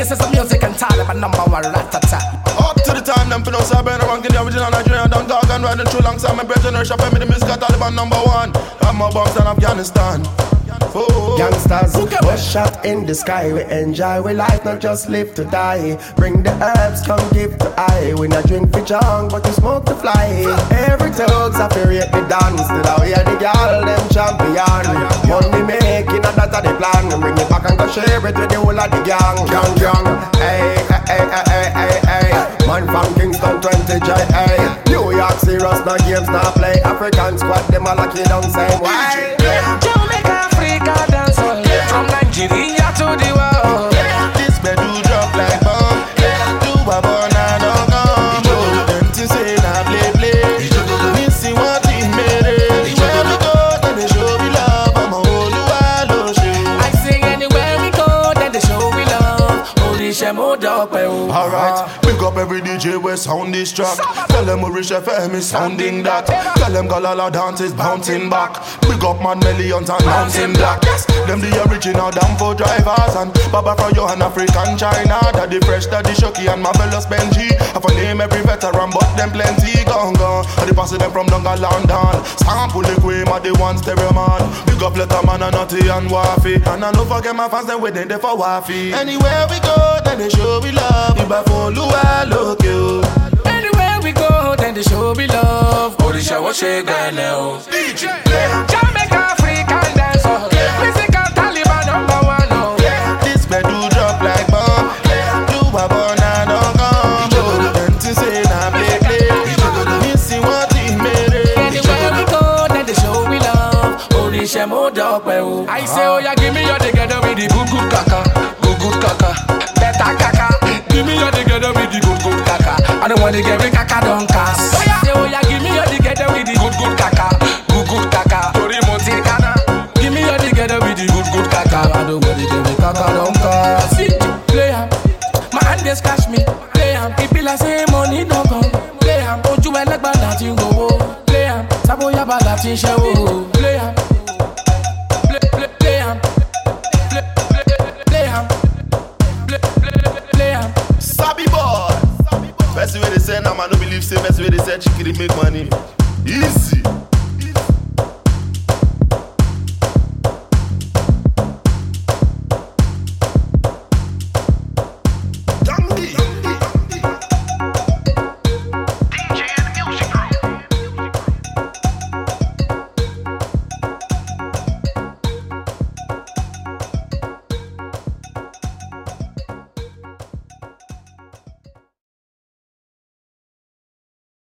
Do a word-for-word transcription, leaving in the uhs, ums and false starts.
this is the music and Taliban number one rat-a-tat. Up to the time, them finna say burn around, get the original Nigerian Don Dog and riding through alongside my brethren, Russia, me the music Taliban number one. I'm more bombs than Afghanistan. Oh. Gangsters, was shot in the sky. We enjoy we life, not just live to die. Bring the herbs, come give to I. We not drink for junk, but we smoke to fly. Every thugs have to rate the dance. Till I hear the girl, them champion. Money making, and that's the plan. Bring it back and go share it with the whole of the gang. Gang, gang, hey, hey, hey, hey, hey, hey. Man from Kingston, twenty J, hey. New York, serious, no games, no play. African squad, them all like you don't say why. Jamaica, Africa, dance all yeah. From Nigeria to the world yeah. This bed do drop like bomb yeah. Do a born and don't come them to say na play play me see what he made it Anywhere we go, then they show we love I'm a whole world show I sing anywhere we go, then they show we love Holy Shemo Dope. Alright, pick up every D J with sound this track. Tell them we Rich F M is sounding that. Tell them Galala dance is bouncing back. Pick up man millions and bouncing black. Yes, them the original damn for drivers and Baba from Johan African China. Daddy Fresh, Daddy Shoki and Marvelous Benji. Have a name every veteran but them plenty gone gone. And they pass them from Dunga London. Sample the cream of the one stereo man. Pick up Letterman and Nutty and Wafi. And I don't forget my fans, them waiting there for Wafi. Anywhere we go, then they show we love. If I follow, I look you. Anywhere we go, then they show we love Holy Shemo Dope. D J Jamaica, African dance all yeah. Music and Taliban number one oh. yeah. This bed do drop like bomb yeah. Do a born and don't come them to say na play play me see what he made it Anywhere we go, then they show we love Holy Shemo Dope. I say, oh yeah, give me your together with the good good kaka, good good kaka, better kaka. Give me your together with the good good kaka. I don't want to get me kaka don't cast. Oh yeah, oh yeah, give me your together with the good good kaka, good good kaka. Tori Monte Kana. Give me your together with the good good kaka. I don't want to get me kaka don't cast. See, play am, my hand just catch me. Play am, people I say money don't come. Play am, oh you like bad nothing go. Play am, sabo ya bad nothing show. Play am. Sabi boy. Best way they say, now man no believe say best way they say chicken make money. Easy.